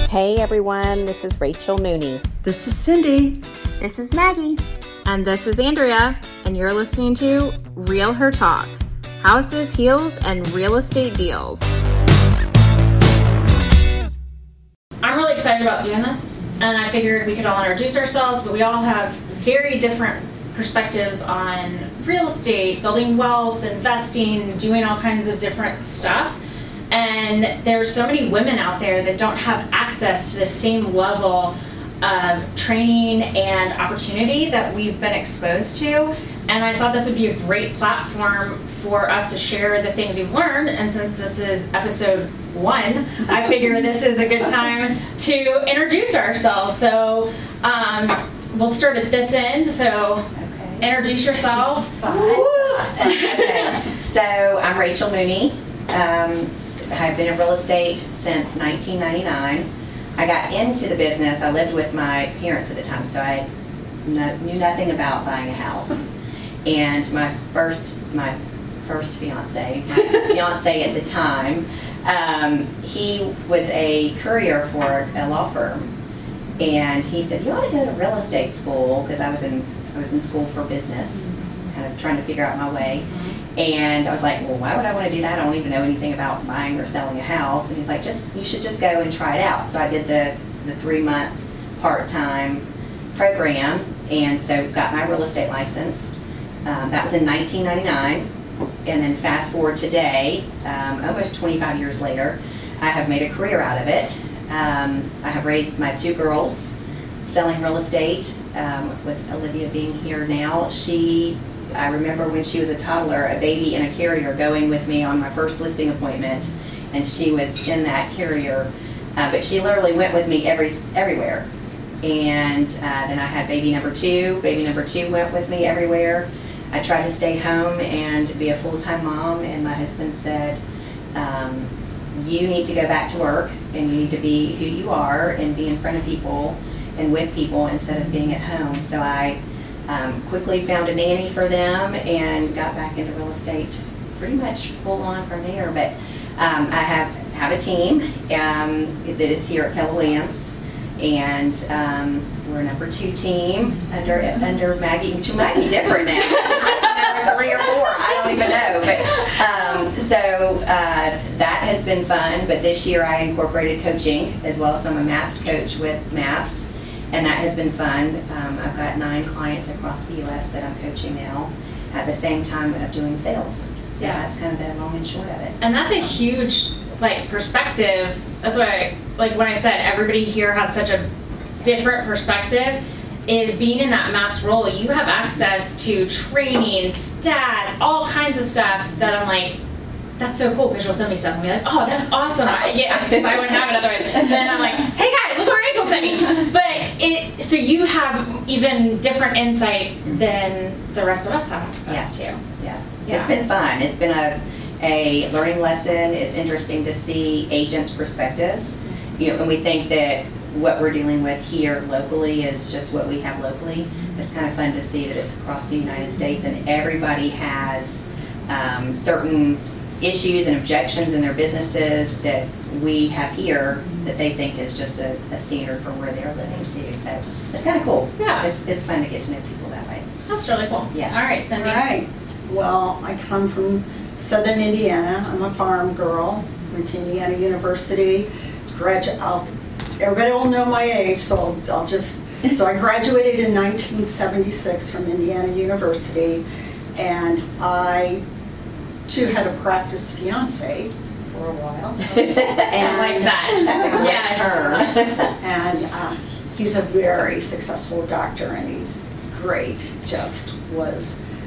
Hey everyone, this is Rachel Mooney. This is Cindy. This is Maggie. And this is Andrea, and you're listening to Real Her Talk, Houses, Heels, and Real Estate Deals. I'm really excited about doing this, and I figured we could all introduce ourselves, but we all have very different perspectives on real estate, building wealth, investing, doing all kinds of different stuff. And there's so many women out there that don't have access to the same level of training and opportunity that we've been exposed to. And I thought this would be a great platform for us to share the things we've learned. And since this is episode 1, I figure this is a good time to introduce ourselves. So we'll start at this end. So introduce yourself. Okay. So I'm Rachel Mooney. I've been in real estate since 1999. I got into the business. I lived with my parents at the time, so I knew nothing about buying a house. And my first fiance at the time, he was a courier for a law firm, and he said, "You ought to go to real estate school," because I was in school for business, kind of trying to figure out my way. And I was like, well, why would I want to do that? I don't even know anything about buying or selling a house. And he was like, you should just go and try it out. So I did the 3-month part-time program, and so got my real estate license. That was in 1999. And then fast forward today, almost 25 years later, I have made a career out of it. I have raised my 2 girls selling real estate, with Olivia being here now. I remember when she was a toddler, a baby in a carrier going with me on my first listing appointment, and she was in that carrier, but she literally went with me everywhere. And then I had baby number 2. Baby number 2 went with me everywhere. I tried to stay home and be a full-time mom, and my husband said, you need to go back to work, and you need to be who you are and be in front of people and with people instead of being at home. So I quickly found a nanny for them and got back into real estate pretty much full on from there. But I have a team that is here at Keller Williams, and we're number 2 team under Maggie, which might be different now. Number 3 or 4, I don't even know. But so that has been fun. But this year I incorporated coaching as well, so I'm a MAPS coach with MAPS. And that has been fun. I've got 9 clients across the U.S. that I'm coaching now at the same time of doing sales. So that's kind of the long and short of it. And that's a huge perspective. That's why when I said everybody here has such a different perspective, is being in that MAPS role, you have access to training, stats, all kinds of stuff that I'm like, that's so cool, because you'll send me stuff and be like, oh, that's awesome. Because I wouldn't have it otherwise. And then I'm like, hey guys, look what Rachel sent me. But so you have even different insight than the rest of us have access to. Yeah. It's been fun. It's been a learning lesson. It's interesting to see agents' perspectives. And we think that what we're dealing with here locally is just what we have locally. It's kind of fun to see that it's across the United States, and everybody has certain issues and objections in their businesses that we have here that they think is just a standard for where they're living too. So it's kind of cool. Yeah. It's fun to get to know people that way. That's really cool. Yeah. All right, Cindy. All right. Well, I come from Southern Indiana. I'm a farm girl. Went to Indiana University. Everybody will know my age, so so I graduated in 1976 from Indiana University, and I too had a practice fiance for a while. And like that. That's a great term. And he's a very successful doctor, and he's great. Just was,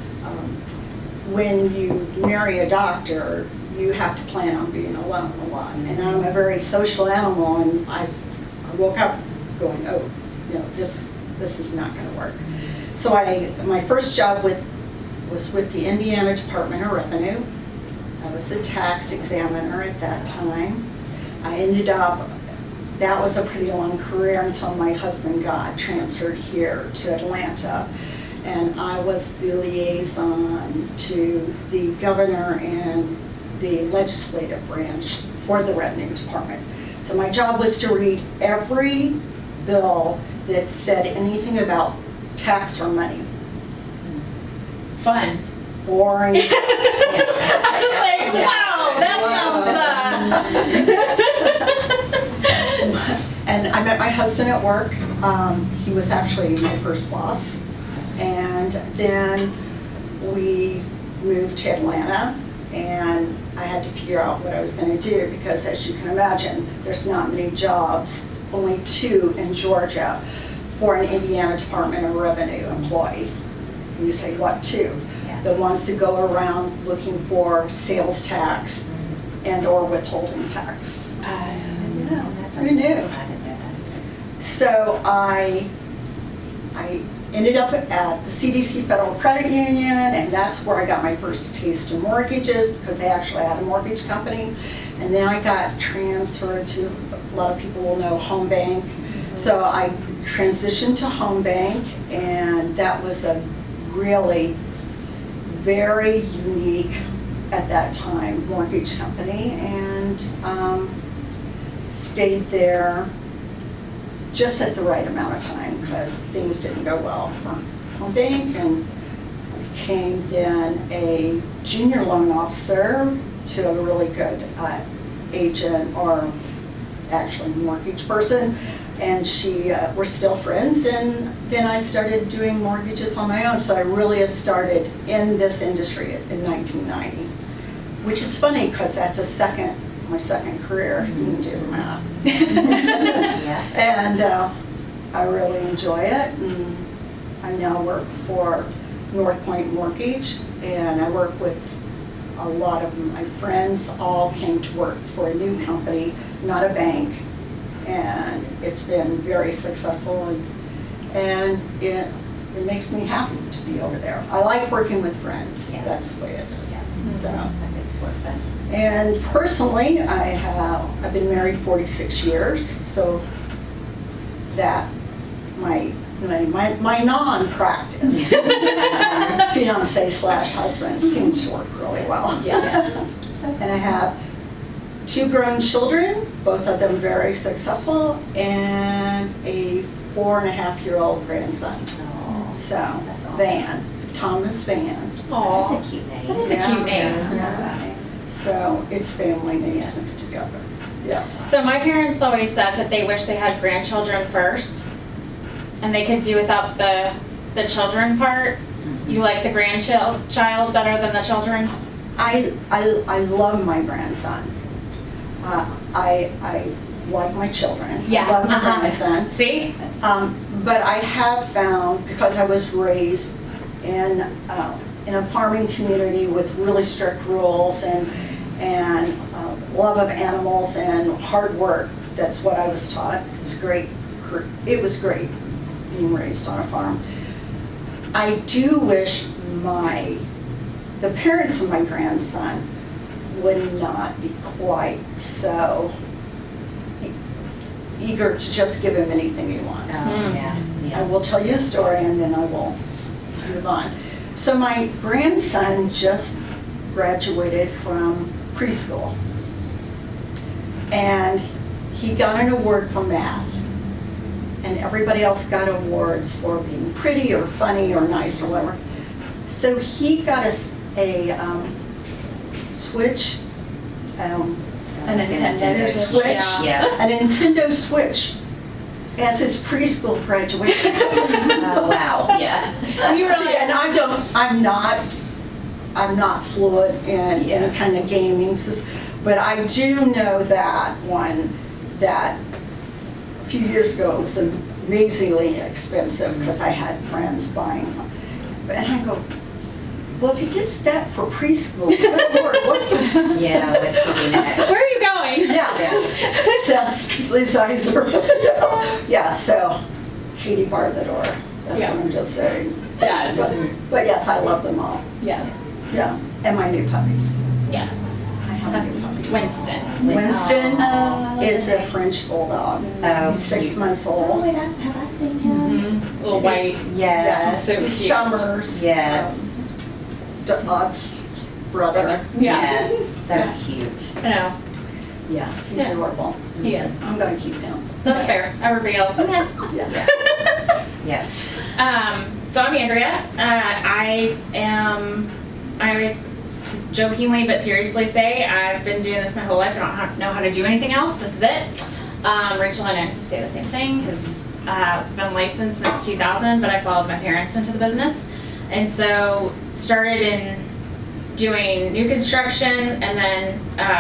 when you marry a doctor, you have to plan on being alone a lot. And I'm a very social animal, and I woke up going, oh, this is not going to work. So my first job was with the Indiana Department of Revenue. I was a tax examiner at that time. I ended up, that was a pretty long career until my husband got transferred here to Atlanta. And I was the liaison to the governor and the legislative branch for the Revenue Department. So my job was to read every bill that said anything about tax or money. Fun. Boring. I was like, wow, that sounds And I met my husband at work. He was actually my first boss. And then we moved to Atlanta, and I had to figure out what I was going to do because, as you can imagine, there's not many jobs, only 2 in Georgia for an Indiana Department of Revenue employee. And you say, what 2? Yeah. The ones that go around looking for sales tax and or withholding tax. That's Who knew? I didn't know that. So I ended up at the CDC Federal Credit Union, and that's where I got my first taste of mortgages because they actually had a mortgage company. And then I got transferred to, a lot of people will know, Home Bank. So I transitioned to Home Bank, and that was a really very unique, at that time, mortgage company, and stayed there just at the right amount of time because things didn't go well for Home Bank, and became then a junior loan officer to a really good agent, or actually mortgage person, and we're still friends. And then I started doing mortgages on my own, so I really have started in this industry in 1990, which is funny because that's my second career. You can do the math. Yeah. And I really enjoy it. And I now work for North Point Mortgage, and I work with a lot of my friends. All came to work for a new company, not a bank, and it's been very successful, and it makes me happy to be over there. I like working with friends. Yeah. That's the way it is. Yeah. So. It's worth it. And personally, I've been married 46 years, so that my non-practice fiance/husband seems to work really well. Yes. And I have 2 grown children, both of them very successful, and a 4.5-year-old grandson. Oh, So, that's awesome. Van, Thomas Van. Aw. That's a cute name. That is a cute name. Yeah. So it's family names mixed together. Yes. So my parents always said that they wish they had grandchildren first, and they could do without the children part. You like the grandchild better than the children? I love my grandson. I like my children. I love my grandson. See? But I have found, because I was raised in a farming community with really strict rules and love of animals and hard work, that's what I was taught. It's great. It was great being raised on a farm. I do wish the parents of my grandson would not be quite so eager to just give him anything he wants. I will tell you a story and then I will move on. So my grandson just graduated from preschool, and he got an award for math, and everybody else got awards for being pretty or funny or nice or whatever. So he got a Switch, A Nintendo Switch, Yeah. a Nintendo Switch as his preschool graduation. Oh, wow, yeah. You were See, like, and I'm not fluent in any kind of gaming system, but I do know that a few years ago it was amazingly expensive because I had friends buying them. And I go, well, if he gets that for preschool, good Lord, what's going to happen? Yeah, what's going to be next? where are you going? Yeah. Sounds Liz Iser. Yeah, so Katie barred the door. That's Yeah. what I'm just saying. Yes. But yes, I love them all. Yes. Yeah. And my new puppy. Yes. I have a new puppy. Winston. Winston Oh, is a French bulldog. Oh, He's 6 cute. months Oh, old. wait, have I seen him? Little white. Yes. So He's cute. Summer's Yes. dog's brother. Yeah. Yes. So Yeah. cute. I know. Yeah, he's Yeah. adorable. He is. I'm going to keep him. That's fair. Everybody else, okay. Yeah. Yes. So I'm Andrea. I always jokingly but seriously say I've been doing this my whole life. I don't know how to do anything else. This is it. Rachel and I say the same thing because I've been licensed since 2000, but I followed my parents into the business. And so started in doing new construction, and then,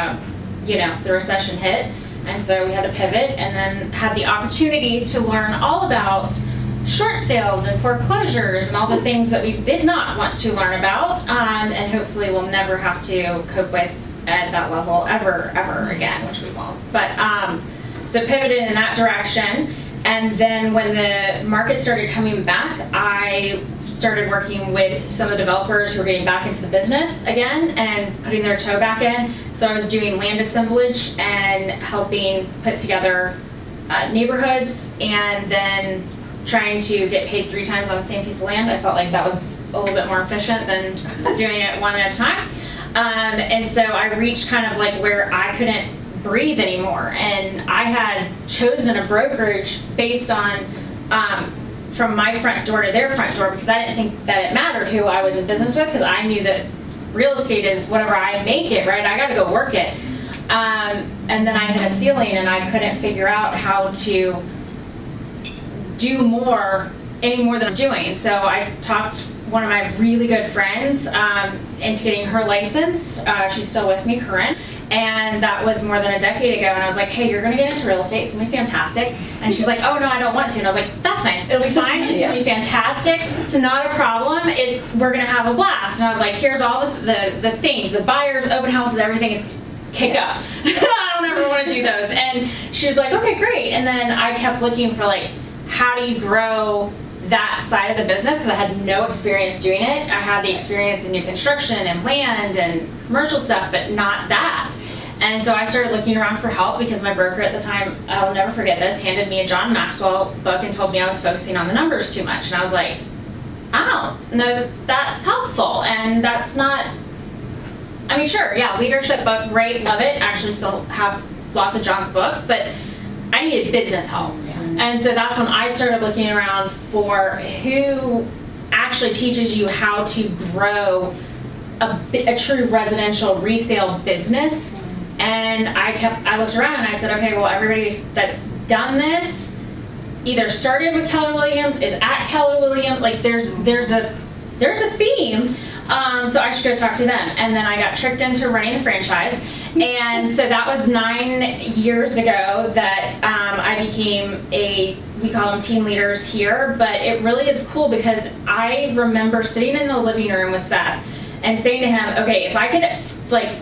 the recession hit. And so we had to pivot, and then had the opportunity to learn all about short sales and foreclosures and all the things that we did not want to learn about, and hopefully we'll never have to cope with at that level ever again, which we won't. But so pivoted in that direction, and then when the market started coming back, I started working with some of the developers who were getting back into the business again and putting their toe back in. So I was doing land assemblage and helping put together neighborhoods, and then trying to get paid 3 times on the same piece of land. I felt like that was a little bit more efficient than doing it one at a time. And so I reached kind of like where I couldn't breathe anymore. And I had chosen a brokerage based on from my front door to their front door, because I didn't think that it mattered who I was in business with, because I knew that real estate is whatever I make it, right? I got to go work it. And then I hit a ceiling, and I couldn't figure out how to do any more than I'm doing. So I talked one of my really good friends into getting her license. She's still with me, Corinne. And that was more than a decade ago. And I was like, hey, you're going to get into real estate. It's going to be fantastic. And she's like, oh, no, I don't want to. And I was like, that's nice. It'll be fine. It's going to be fantastic. It's not a problem. We're going to have a blast. And I was like, here's all the things, the buyers, open houses, everything. It's kick up. I don't ever want to do those. And she was like, okay, great. And then I kept looking for like, how do you grow that side of the business, because I had no experience doing it. I had the experience in new construction and land and commercial stuff, but not that. And so I started looking around for help, because my broker at the time, I'll never forget this, handed me a John Maxwell book and told me I was focusing on the numbers too much. And I was like, oh, no, that's helpful. And that's not, I mean, sure, yeah, leadership book, great, love it. Actually still have lots of John's books, but I needed business help. And so that's when I started looking around for who actually teaches you how to grow a true residential resale business. And I looked around and I said, okay, well, everybody that's done this either started with Keller Williams, is at Keller Williams, like there's a theme. So I should go talk to them. And then I got tricked into running a franchise. And so that was 9 years ago that I became we call them team leaders here, but it really is cool, because I remember sitting in the living room with Seth and saying to him, okay, if I could like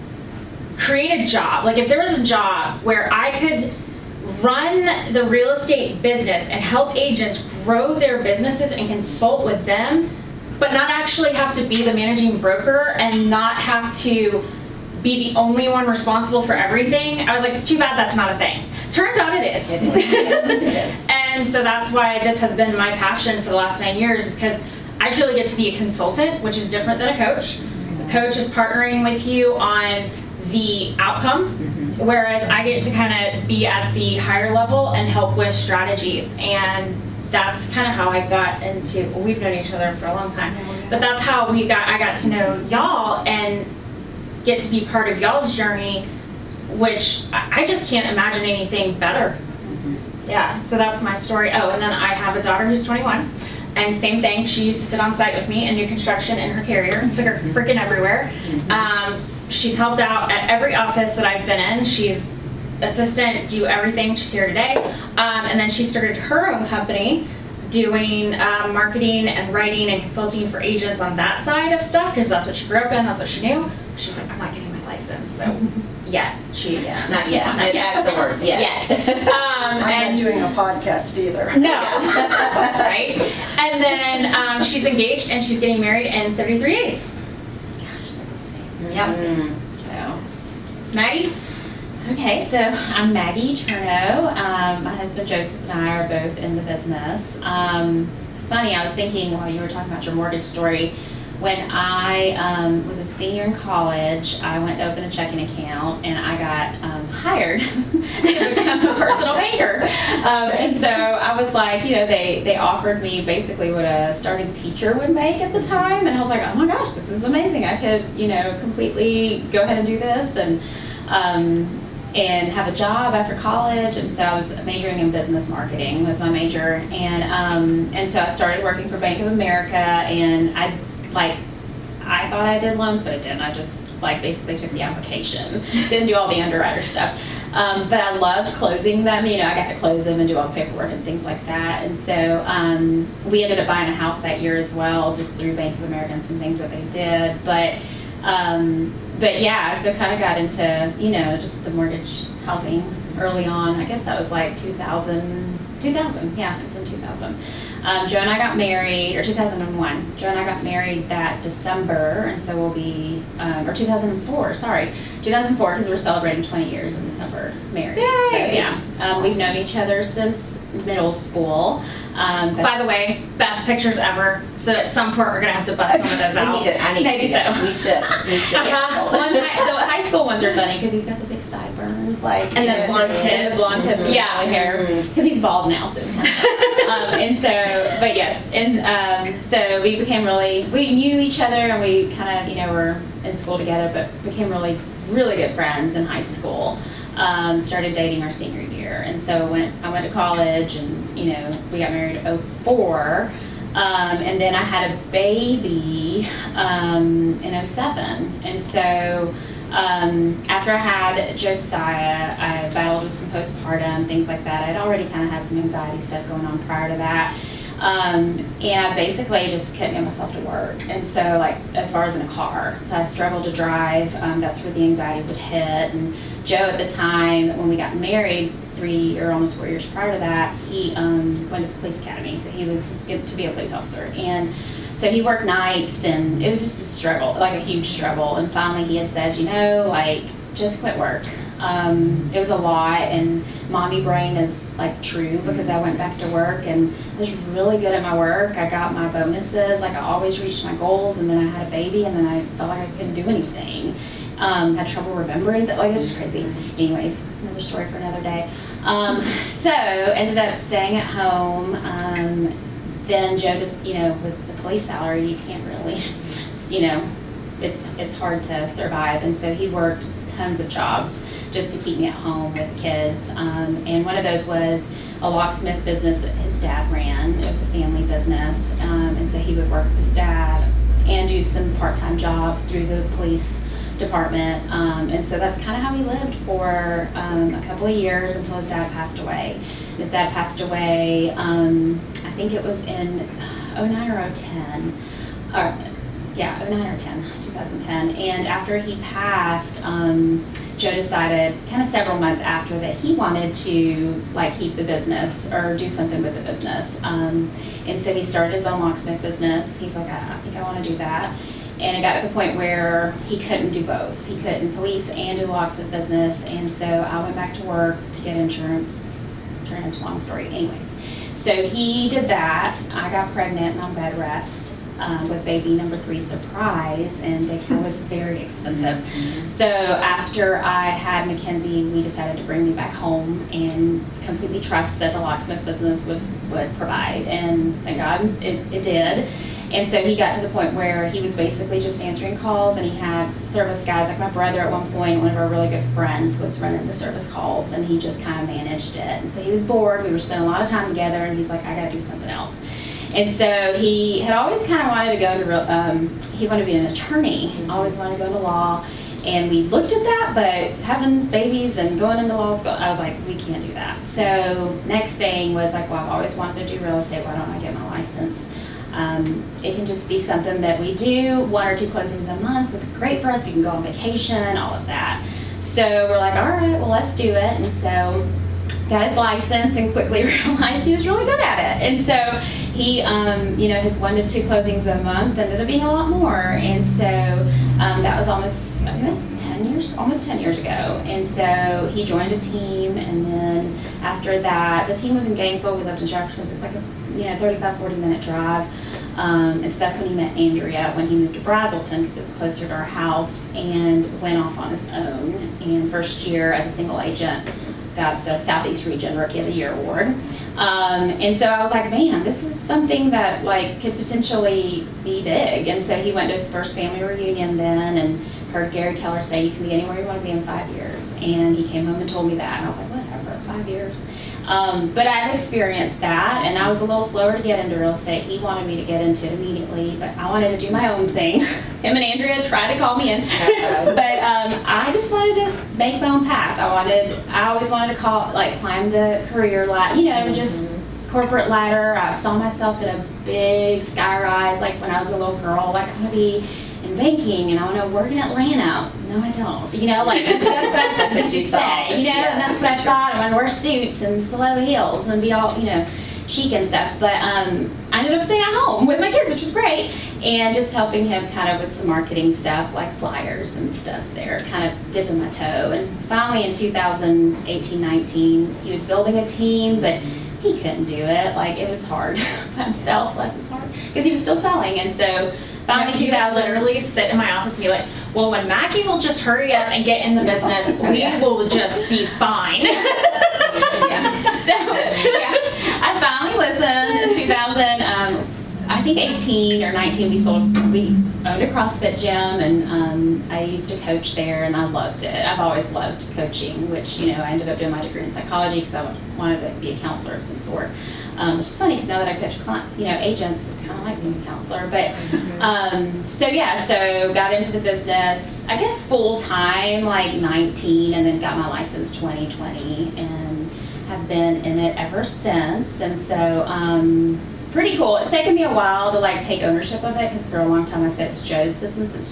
create a job, like if there was a job where I could run the real estate business and help agents grow their businesses and consult with them, but not actually have to be the managing broker and not have to be the only one responsible for everything. I was like, it's too bad that's not a thing. Turns out it is. It is. And so that's why this has been my passion for the last 9 years, is because I truly get to be a consultant, which is different than a coach. The coach is partnering with you on the outcome, whereas I get to kind of be at the higher level and help with strategies. And that's kind of how I got into, well, we've known each other for a long time, but that's how I got to know y'all and get to be part of y'all's journey, which I just can't imagine anything better. Yeah, so that's my story. Oh, and then I have a daughter who's 21, and same thing, she used to sit on site with me in new construction in her Carrier, took her freaking everywhere. She's helped out at every office that I've been in. She's assistant, do everything. She's here today. And then she started her own company doing marketing and writing and consulting for agents on that side of stuff, because that's what she grew up in, that's what she knew. She's like, I'm not getting my license, so not yet. That's the word, yet. I'm not doing a podcast either. No. Right? And then she's engaged and she's getting married in 33 days. Yep. So, Maggie? Okay, so I'm Maggie Turno. My husband Joseph and I are both in the business. Funny, I was thinking while you were talking about your mortgage story, when I was a senior in college, I went to open a checking account, and I got hired to become a personal banker. And so I was like, they offered me basically what a starting teacher would make at the time, and I was like, oh my gosh, this is amazing. I could, completely go ahead and do this, and have a job after college. And so I was majoring in business marketing was my major, and so I started working for Bank of America, and I thought I did loans, but I didn't. I just basically took the application, didn't do all the underwriter stuff. But I loved closing them. I got to close them and do all the paperwork and things like that. And so we ended up buying a house that year as well, just through Bank of America and some things that they did. But yeah, so kind of got into, just the mortgage housing early on. I guess that was like 2000, yeah, it was in 2000. Joe and I got married, or 2001. Joe and I got married that December, and so we'll be, or 2004, sorry. 2004, because we're celebrating 20 years in December married. Yay! So yeah, we've known each other since middle school. By the way, best pictures ever. So at some point we're gonna have to bust some of those out. I need Maybe to see that. We should. Well, the high school ones are funny because he's got the big sideburns, And the blonde tips. Blonde tips, Yeah. curly hair, because he's bald now, so. And so, but yes, and so we knew each other, and we kind of, were in school together, but became really, really good friends in high school. Started dating our senior year, and so I went to college, and we got married in 2004, and then I had a baby in 2007, and so after I had Josiah, I battled with some postpartum, things like that. I'd already kind of had some anxiety stuff going on prior to that. And I basically just couldn't get myself to work. And so, as far as in a car, so I struggled to drive. That's where the anxiety would hit. And Joe, at the time, when we got married, 3 or almost 4 years prior to that, he went to the police academy. So he was to be a police officer. And so he worked nights, and it was just a struggle, a huge struggle. And finally he had said, just quit work. It was a lot, and mommy brain is true, because I went back to work and I was really good at my work. I got my bonuses, I always reached my goals, and then I had a baby, and then I felt like I couldn't do anything. Had trouble remembering it. It's just crazy. Anyways, another story for another day. So ended up staying at home. Then Joe just, with the police salary, you can't really, it's hard to survive. And so he worked tons of jobs just to keep me at home with kids. And one of those was a locksmith business that his dad ran. It was a family business. And so he would work with his dad and do some part-time jobs through the police department. And so that's kind of how he lived for a couple of years until his dad passed away. His dad passed away, I think it was in 2009 or 2010. 2009 or 2010. And after he passed, Joe decided kind of several months after that he wanted to keep the business or do something with the business. And so he started his own locksmith business. He's like, I think I want to do that. And it got to the point where he couldn't do both. He couldn't police and do the locksmith business. And so I went back to work to get insurance. Turn into a long story. Anyways, so he did that. I got pregnant and on bed rest with baby number 3, surprise, and daycare was very expensive. So after I had Mackenzie, we decided to bring me back home and completely trust that the locksmith business would provide. And thank God it did. And so he got to the point where he was basically just answering calls, and he had service guys, like my brother at one point, one of our really good friends was running the service calls, and he just kind of managed it. And so he was bored, we were spending a lot of time together, and he's like, I gotta do something else. And so he had always kind of wanted to go into, he wanted to be an attorney, always wanted to go into law. And we looked at that, but having babies and going into law school, I was like, we can't do that. So next thing was like, well, I've always wanted to do real estate, why don't I get my license? It can just be something that we do, 1 or 2 closings a month would be great for us. We can go on vacation, all of that. So we're like, all right, well, let's do it. And so got his license and quickly realized he was really good at it. And so he, his 1 to 2 closings a month ended up being a lot more. And so that was almost 10 years ago. And so he joined a team, and then after that, the team was in Gainesville. We lived in Jefferson, so it's like a 35, 40-minute drive. And so that's when he met Andrea when he moved to Brazelton because it was closer to our house, and went off on his own. And first year as a single agent, got the Southeast Region Rookie of the Year award. And so I was like, man, this is something that like could potentially be big. And so he went to his first family reunion then and heard Gary Keller say you can be anywhere you want to be in 5 years. And he came home and told me that. And I was like, whatever, 5 years. But I've experienced that, and I was a little slower to get into real estate. He wanted me to get into it immediately, but I wanted to do my own thing. Him and Andrea tried to call me in, but I just wanted to make my own path. I always wanted to climb the career ladder, just corporate ladder. I saw myself in a big sky rise, like when I was a little girl. Like, I want to be in banking, and I want to work in Atlanta. No, I don't. That's what you say. And that's what I thought. I want to wear suits and stiletto heels and be all, chic and stuff. But I ended up staying at home with my kids, which was great, and just helping him kind of with some marketing stuff, like flyers and stuff there, kind of dipping my toe. And finally in 2018-19, he was building a team, but he couldn't do it. Like, it was hard by himself, bless his heart, because he was still selling. And so finally, you literally sit in my office and be like, well, when Mackie will just hurry up and get in the business, we will just be fine. I finally listened in 2018 or 19. We owned a CrossFit gym, and I used to coach there, and I loved it. I've always loved coaching, which, I ended up doing my degree in psychology because I wanted to be a counselor of some sort. Which is funny because now that I coach agents, it's kind of like being a counselor. But so got into the business, I guess full time, like 19, and then got my license 2020, and have been in it ever since. And so pretty cool. It's taken me a while to like take ownership of it because for a long time I said it's Joe's business.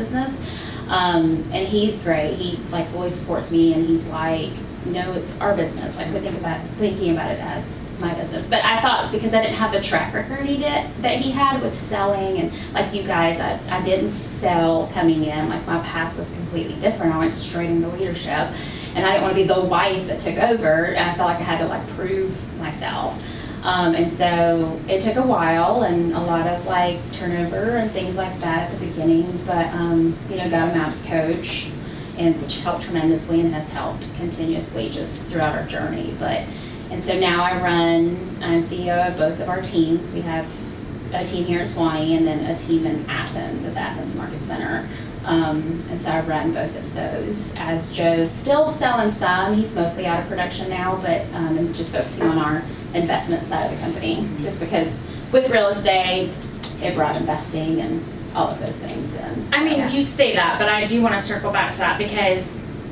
And he's great. He like fully supports me, and he's like, no, it's our business. Like, we're thinking about it as my business. But I thought because I didn't have the track record that he had with selling, and like you guys, I didn't sell coming in. Like, my path was completely different. I went straight into leadership, and I didn't want to be the wife that took over, and I felt like I had to like prove myself. And so it took a while and a lot of like turnover and things like that at the beginning, but got a MAPS coach, and which helped tremendously and has helped continuously just throughout our journey. And so now I'm CEO of both of our teams. We have a team here at Suwanee and then a team in Athens at the Athens Market Center. And so I run both of those. As Joe's still selling some, he's mostly out of production now, but and just focusing on our investment side of the company, just because with real estate, it brought investing and all of those things in. So, you say that, but I do want to circle back to that because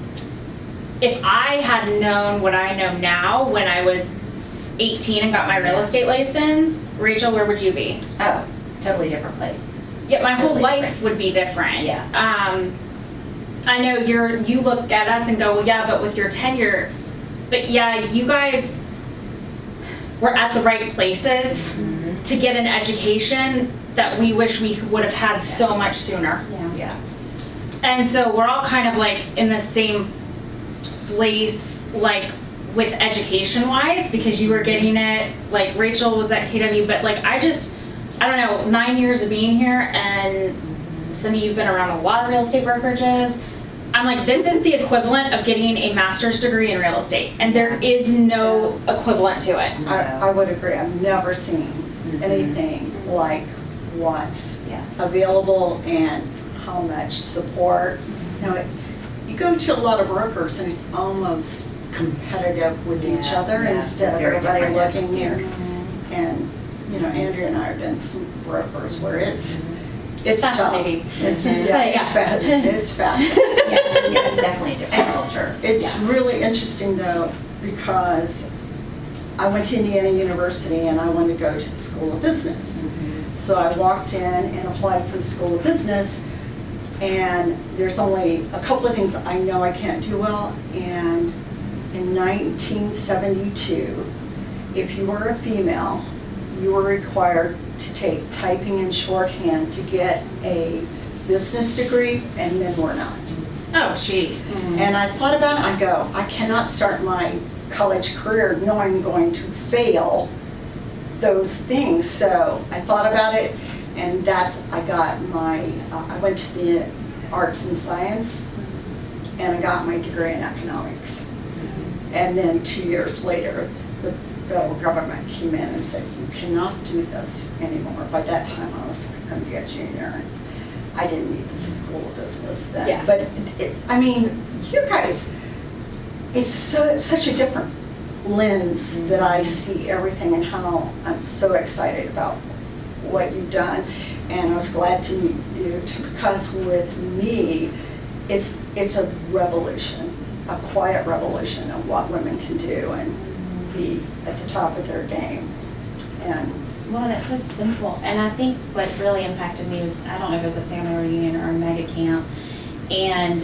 if I had known what I know now when I was 18 and got my real estate license, Rachel, where would you be? Oh, totally different place. Yeah, my Totally whole life different. would be different. Yeah. I know you look at us and go, well, yeah, but with your tenure, but yeah, you guys were at the right places to get an education that we wish we would have had so much sooner. Yeah. And so we're all kind of like in the same place, like with education wise, because you were getting it, like Rachel was at KW, but like I don't know, 9 years of being here, and some of you've been around a lot of real estate brokerages. I'm like, this is the equivalent of getting a master's degree in real estate, and there is no equivalent to it. I would agree. I've never seen anything like what's available and how much support. You go to a lot of brokers and it's almost competitive with each other instead of everybody looking here. And Andrea and I have done some brokers where it's tough. Fascinating. It's fascinating. It's definitely a different culture. It's really interesting though, because I went to Indiana University and I wanted to go to the School of Business. So I walked in and applied for the School of Business, and there's only a couple of things I know I can't do well. And in 1972, if you were a female, you were required to take typing and shorthand to get a business degree, and men were not. Oh, jeez. And I thought about it, I go, I cannot start my college career knowing I'm going to fail those things. So I thought about it, and I got my, I went to the arts and science, and I got my degree in economics. And then 2 years later, the federal government came in and said, you cannot do this anymore. By that time, I was going to be a junior. And I didn't need the school of business then. Yeah. But, I mean, you guys, it's such a different lens that I see everything, and how I'm so excited about what you've done. And I was glad to meet you because with me, it's a revolution, a quiet revolution of what women can do and be at the top of their game. And Well, that's so simple. And I think what really impacted me was, I don't know if it was a family reunion or a mega camp, and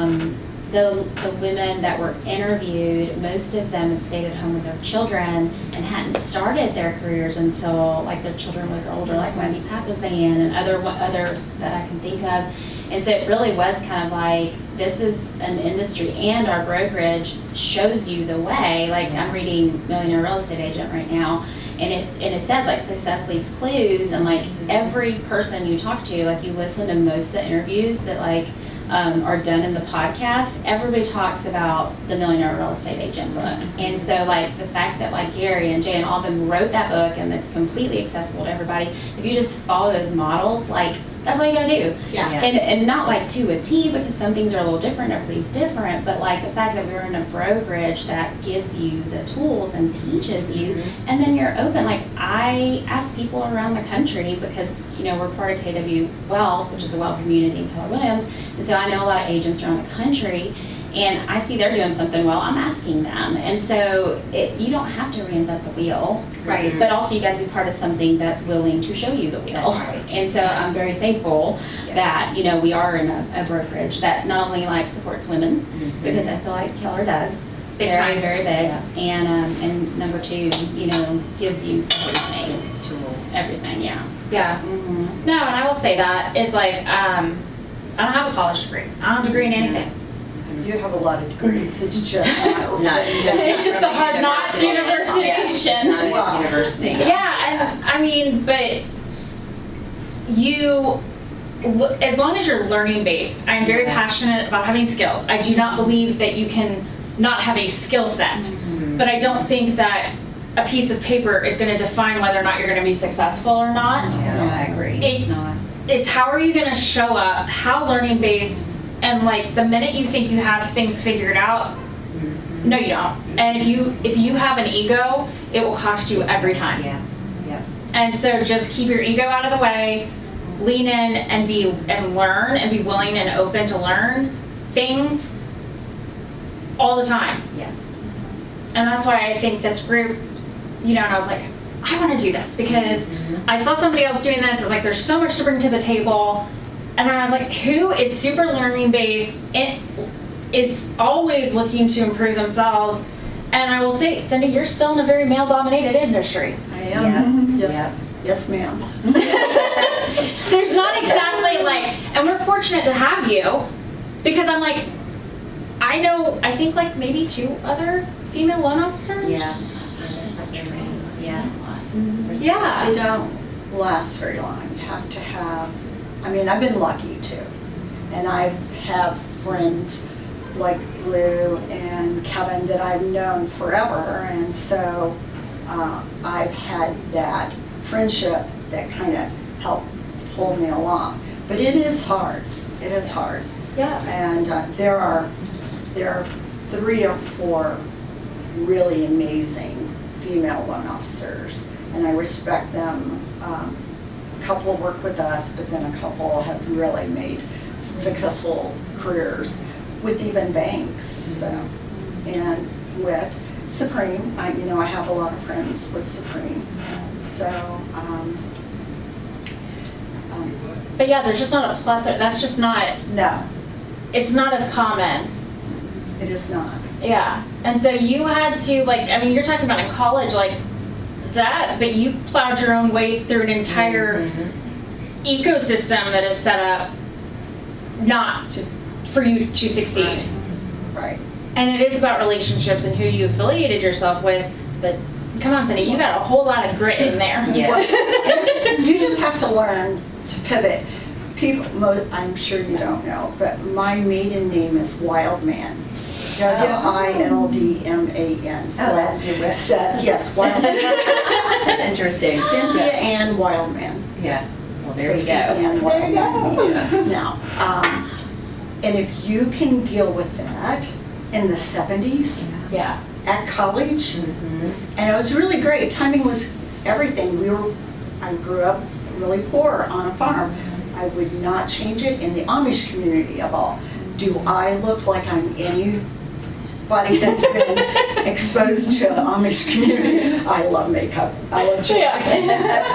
the women that were interviewed, most of them had stayed at home with their children and hadn't started their careers until like their children was older, like Wendy Papazan and others that I can think of. And so it really was kind of like, this is an industry, and our brokerage shows you the way. Like, I'm reading Millionaire Real Estate Agent right now, and it says like success leaves clues, and like every person you talk to, like you listen to most of the interviews that like are done in the podcast, everybody talks about the Millionaire Real Estate Agent book. And so like the fact that like Gary and Jay and all of them wrote that book, and it's completely accessible to everybody, if you just follow those models, like that's all you gotta do. Yeah. And not like to a T, because some things are a little different, everybody's different, but like the fact that we're in a brokerage that gives you the tools and teaches you, and then you're open. Like, I ask people around the country, because you know we're part of KW Wealth, which is a wealth community in Keller Williams, and so I know a lot of agents around the country, and I see they're doing something well, I'm asking them. And so you don't have to reinvent the wheel, Right. but also you got to be part of something that's willing to show you the wheel. That's right. And so I'm very thankful that, you know, we are in a brokerage that not only like supports women, because I feel like Keller does, Big very, time. very big, and number two, you know, gives you everything, everything, yeah. Yeah. Mm-hmm. No, and I will say that is like, I don't have a college degree. I don't have a degree in anything. you have a lot of degrees, it's just not. It's just the hard knocks university. Yeah, it's not Wow. a university. Yeah, and I mean, but you, as long as you're learning based, I'm very passionate about having skills. I do not believe that you can not have a skill set, but I don't think that a piece of paper is going to define whether or not you're going to be successful or not. Yeah, I agree. It's how are you going to show up, how learning based, and like the minute you think you have things figured out, no you don't. And if you have an ego, it will cost you every time. Yeah. And so just keep your ego out of the way, lean in and learn, and be willing and open to learn things all the time. Yeah. And that's why I think this group, you know, and I was like, I want to do this because I saw somebody else doing this. I was like, there's so much to bring to the table. And then I was like, who is super learning based and is always looking to improve themselves? And I will say, Cindy, you're still in a very male dominated industry. I am. Yeah. Yes. Yeah. Yes, ma'am. There's not exactly like, and we're fortunate to have you because I'm like, I think like maybe 2 other female loan officers. Yeah. Yeah. Yeah. They don't last very long. You have to have, I mean, I've been lucky too. And I have friends like Blue and Kevin that I've known forever. And so I've had that friendship that kind of helped pull me along. But it is hard. It is hard. Yeah. And there are 3 or 4 really amazing female loan officers, and I respect them. A couple work with us, but then a couple have really made successful careers with even banks. So, and with Supreme, I have a lot of friends with Supreme. So, But yeah, there's just not a plethora. That's just not, no, it's not as common. it is not. Yeah. And so you had to, like, I mean, you're talking about in college, like that, but you plowed your own way through an entire ecosystem that is set up for you to succeed. Right. And it is about relationships and who you affiliated yourself with, but Come on, Cindy, you got a whole lot of grit in there. Yeah. You just have to learn to pivot. People, I'm sure you don't know, but my maiden name is Wildman. Wildman. Oh, that's your best. Yes, Wildman. That's interesting. Cynthia Ann Wildman. Yeah. Well, there you Cynthia go. Ann Wildman. Now, and if you can deal with that in the 70s Yeah. at college, Mhm. and it was really great. Timing was everything. I grew up really poor on a farm. I would not change it in the Amish community of all. Do I look like I'm anybody that's been exposed to Amish community? I love makeup. I love jewelry.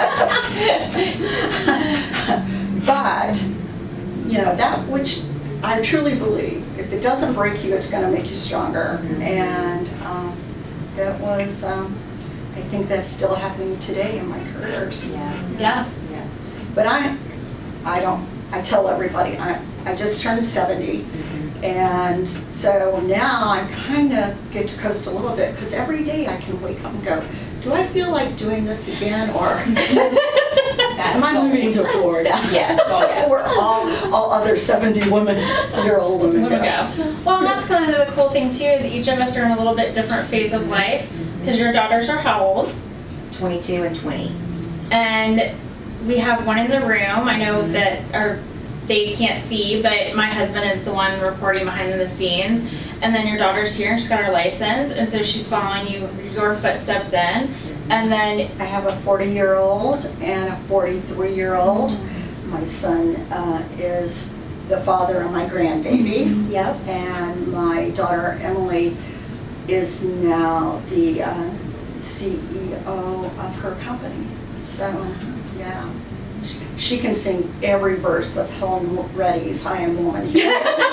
But, that which I truly believe, if it doesn't break you, it's going to make you stronger. Mhm. And it was, I think that's still happening today in my careers. Yeah. Yeah. Yeah. But I tell everybody, I just turned 70. Mhm. And so now I kind of get to coast a little bit because every day I can wake up and go, do I feel like doing this again, or am I moving to Florida? Yeah. Oh, yes. Where all other 70-year-old women Wanna go. go. Well, and that's kind of the cool thing too, is each of us are in a little bit different phase of life. Because your daughters are how old? 22 and 20. And we have one in the room. I know that they can't see, but my husband is the one reporting behind the scenes. And then your daughter's here, and she's got her license, and so she's following your footsteps in. And then I have a 40-year-old and a 43-year-old. My son is the father of my grandbaby. yep. And my daughter Emily is now the CEO of her company. So, yeah. She can sing every verse of Helen Reddy's I Am Woman. It is,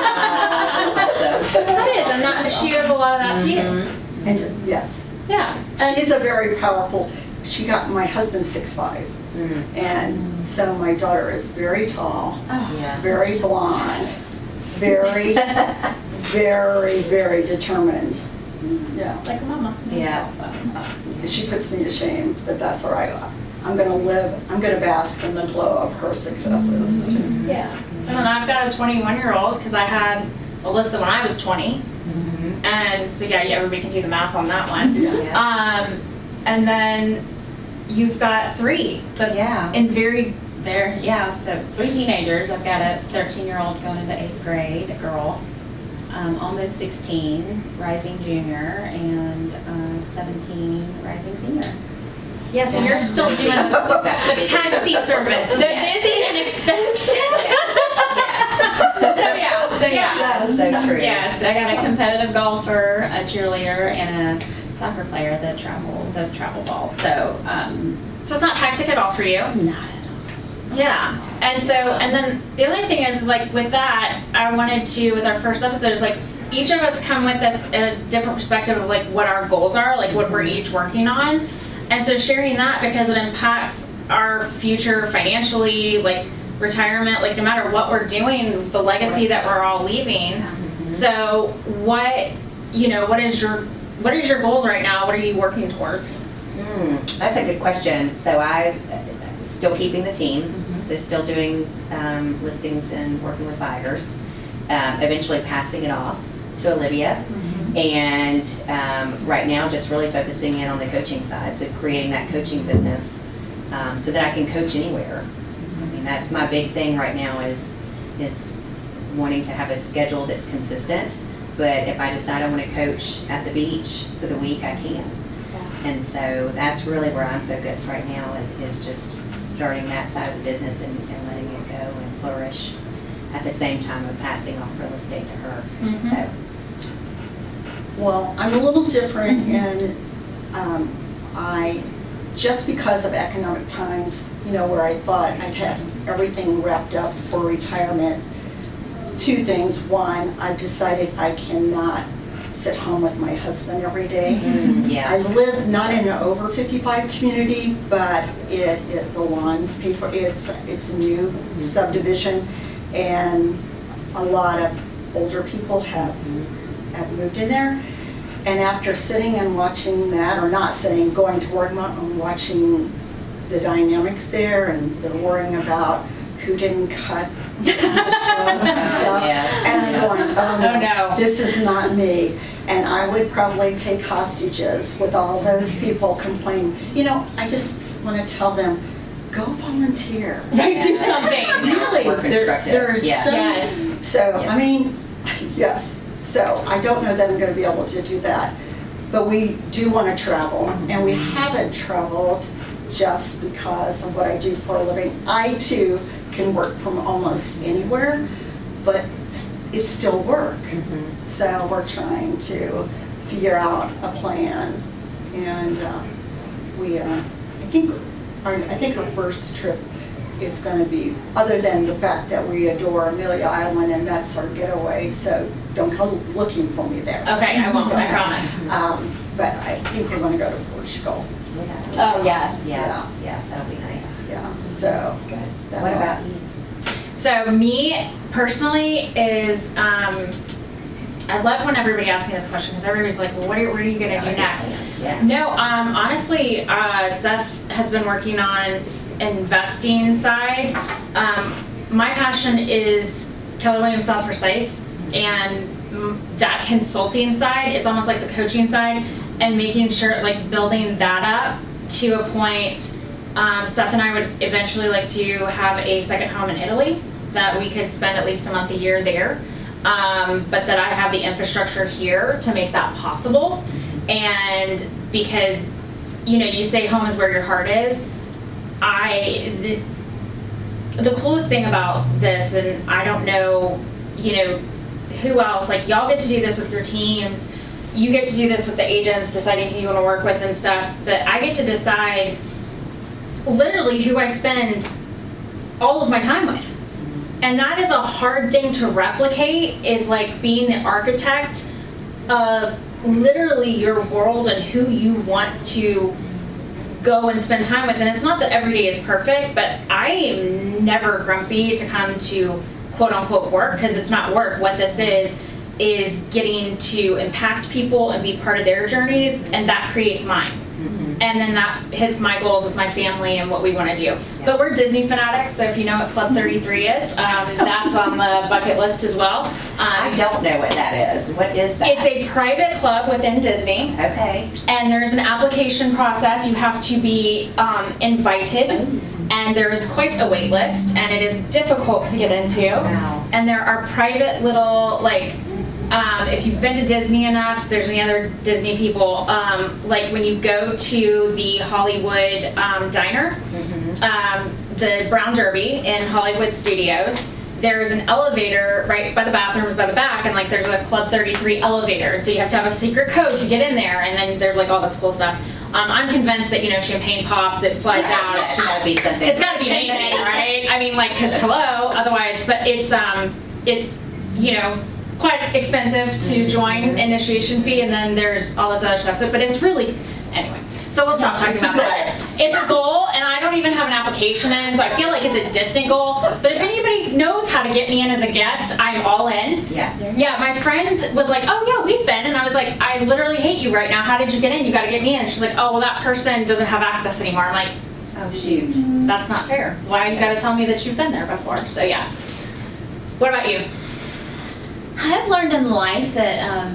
and she does a lot of that too. And yes, Yeah. she's a very powerful, my husband's 6'5", Mm. and so my daughter is very tall, Yeah. very blonde, very, very, very determined. Yeah. Like a mama. Yeah. She puts me to shame, but that's all right. I'm going to bask in the glow of her successes. too. Yeah. And then I've got a 21-year-old because I had Alyssa when I was 20. Mhm. And so, yeah, everybody can do the math on that one. Yeah. And then you've got 3. So Yeah. in very, So 3 teenagers. I've got a 13-year-old going into 8th grade, a girl, almost 16, rising junior, and 17, rising senior. yeah, so you're still doing the taxi service. The busy and expensive. So yeah. So true. Yes, I got a competitive golfer, a cheerleader, and a soccer player that does travel ball. So, So it's not hectic at all for you. not at all. Yeah. And then the other thing is like with that, I wanted to, with our first episode, is like each of us come with this a different perspective of like what our goals are, like what we're each working on. And so sharing that because it impacts our future financially, like retirement, like no matter what we're doing, the legacy that we're all leaving. So what is your goals right now? What are you working towards? That's a good question. So I'm still keeping the team, so still doing listings and working with buyers, eventually passing it off to Olivia. And right now just really focusing in on the coaching side, so creating that coaching business so that I can coach anywhere. I mean, that's my big thing right now is wanting to have a schedule that's consistent, but if I decide I want to coach at the beach for the week, I can. And so that's really where I'm focused right now is just starting that side of the business and letting it go and flourish at the same time of passing off real estate to her. So. Well, I'm a little different in, just because of economic times, where I thought I'd had everything wrapped up for retirement. 2 things. One, I've decided I cannot sit home with my husband every day. Yeah. I live not in an over 55 community, but the lawn's paid for. It's a new subdivision, and a lot of older people have moved in there. And after sitting and watching that, or not sitting, going to work and watching the dynamics there, and they're worrying about who didn't cut the shrubs and stuff. Yes. And I'm going, oh Oh, no. this is not me. And I would probably take hostages with all those people complaining. You know, I just want to tell them, go volunteer. Right, do something. Really, More constructive. there are Yeah. so, Yes. so Yeah. I mean, yes. So I don't know that I'm going to be able to do that, but we do want to travel, and we haven't traveled just because of what I do for a living. I too can work from almost anywhere, but it's still work. So we're trying to figure out a plan, and I think our first trip is going to be, other than the fact that we adore Amelia Island and that's our getaway, so don't come looking for me there. Okay, I won't, I promise. But I think we're going to go to Portugal. Oh, yes. Yeah, yeah, that'll be nice. Yeah, so. Good. What about you? So me personally is, I love when everybody asks me this question because everybody's like, well, what are you going to do next? Yeah. No, honestly, Seth has been working on investing side. My passion is Keller Williams South Forsyth, and that consulting side, it's almost like the coaching side, and making sure, like, building that up to a point. Seth and I would eventually like to have a second home in Italy, that we could spend at least a month a year there, but that I have the infrastructure here to make that possible. And because, you know, you say home is where your heart is, the coolest thing about this, and I don't know, you know, who else, like, y'all get to do this with your teams, you get to do this with the agents, deciding who you want to work with and stuff, but I get to decide literally who I spend all of my time with. And that is a hard thing to replicate, is like being the architect of literally your world and who you want to go and spend time with. And it's not that every day is perfect, but I am never grumpy to come to quote unquote work, because it's not work. What this is getting to impact people and be part of their journeys, and that creates mine. And then that hits my goals with my family and what we want to do. Yeah. But we're Disney fanatics, so if you know what Club 33 is, that's on the bucket list as well. I don't know what that is. What is that? It's a private club within Disney. Okay. And there's an application process. You have to be invited. And there is quite a wait list, and it is difficult to get into. Wow. And there are private little, like, if you've been to Disney enough, there's any other Disney people, like when you go to the Hollywood Diner, the Brown Derby in Hollywood Studios, there's an elevator right by the bathrooms by the back, and like there's a Club 33 elevator, and so you have to have a secret code to get in there, and then there's like all this cool stuff. I'm convinced that, you know, champagne pops, it flies out. Yeah, it's gotta be something. It's gotta be amazing, right? I mean, like, cause hello, otherwise, but it's, you know, quite expensive to join, initiation fee, and then there's all this other stuff. So, but it's really, anyway. So we'll stop talking about that. It's a goal, and I don't even have an application in, so I feel like it's a distant goal. But if anybody knows how to get me in as a guest, I'm all in. Yeah. Yeah, my friend was like, oh yeah, we've been. And I was like, I literally hate you right now. How did you get in? You gotta get me in. And she's like, oh, well, that person doesn't have access anymore. I'm like, Oh, shoot. that's not fair. Why you gotta tell me that you've been there before? So yeah. What about you? I've learned in life that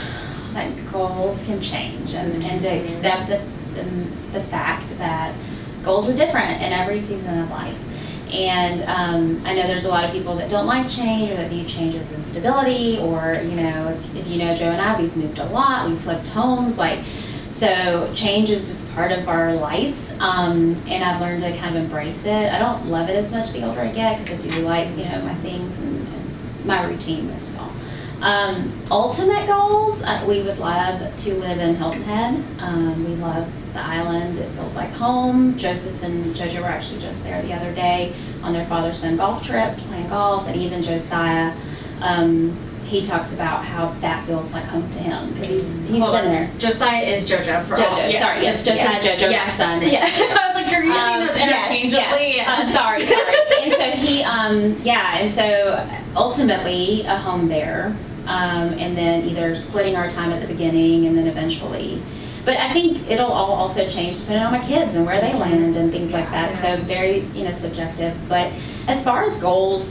goals can change, and to accept the fact that goals are different in every season of life. And I know there's a lot of people that don't like change, or that view change as instability, or, you know, if you know Joe and I, we've moved a lot, we've flipped homes, like, so change is just part of our lives, and I've learned to kind of embrace it. I don't love it as much the older I get, because I do like, you know, my things and my routine most of all. Ultimate goals, we would love to live in Hilton Head. We love the island. It feels like home. Joseph and JoJo were actually just there the other day on their father-son golf trip, playing golf, and even Josiah, he talks about how that feels like home to him, because he's been there. Josiah is JoJo for all. JoJo, sorry, yes, Josiah, JoJo, my son. Yeah. I was like, you're using those interchangeably. Yes. Sorry. And so he, and so ultimately a home there and then either splitting our time at the beginning and then eventually. But I think it'll all also change depending on my kids and where they land and things like that. So very, subjective. But as far as goals,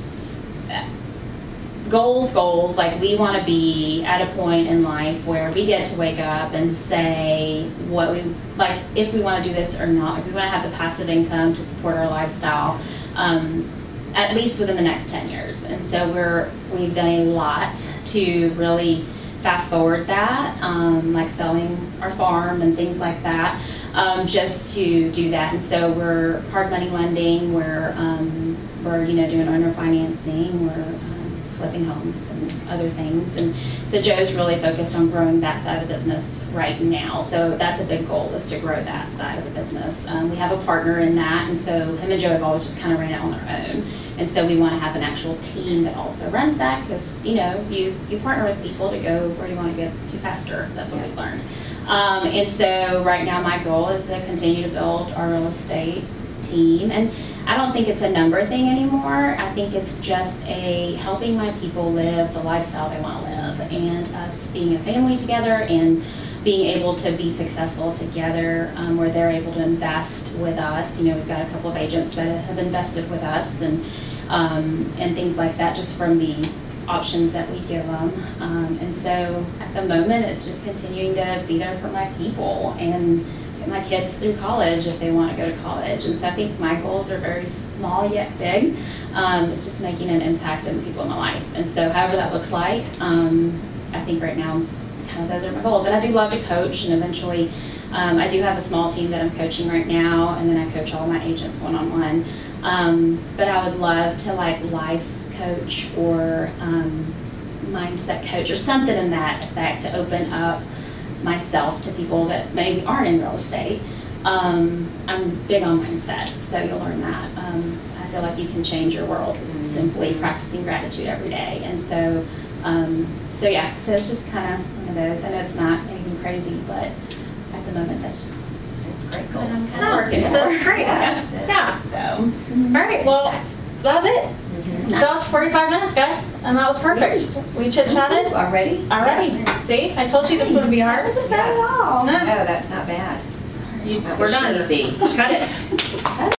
like we want to be at a point in life where we get to wake up and say what we, like if we want to do this or not, if we want to have the passive income to support our lifestyle, at least within the next 10 years. And so we've done a lot to really fast forward that, like selling our farm and things like that, just to do that. And so we're hard money lending, we're doing owner financing, we're flipping homes and other things. And so Joe's really focused on growing that side of the business right now. So that's a big goal, is to grow that side of the business. We have a partner in that, and so him and Joe have always just kind of ran it on their own. And so we want to have an actual team that also runs that, because you partner with people to go where you want to get to faster. That's what we've learned. And so right now my goal is to continue to build our real estate team. And I don't think it's a number thing anymore. I think it's just helping my people live the lifestyle they want to live, and us being a family together and being able to be successful together, where they're able to invest with us. We've got a couple of agents that have invested with us and things like that, just from the options that we give them. And so at the moment, it's just continuing to be there for my people and get my kids through college if they want to go to college. And so I think my goals are very small yet big. It's just making an impact on the people in my life. And so however that looks like, I think right now, kind of those are my goals. And I do love to coach, and eventually I do have a small team that I'm coaching right now, and then I coach all my agents one-on-one. But I would love to life coach or mindset coach or something in that effect, to open up myself to people that maybe aren't in real estate. I'm big on mindset, so you'll learn that. I feel like you can change your world simply practicing gratitude every day. And so it's just kind of one of those. I know it's not anything crazy, but at the moment that's great goal. I'm kind of working That's great. Yeah. So, all right. Well, that was it. That was 45 minutes, guys, and that was perfect. We chit-chatted. Already? See, I told you this wouldn't be hard. Not bad at all. No, that's not bad. We're done. Easy. Cut it.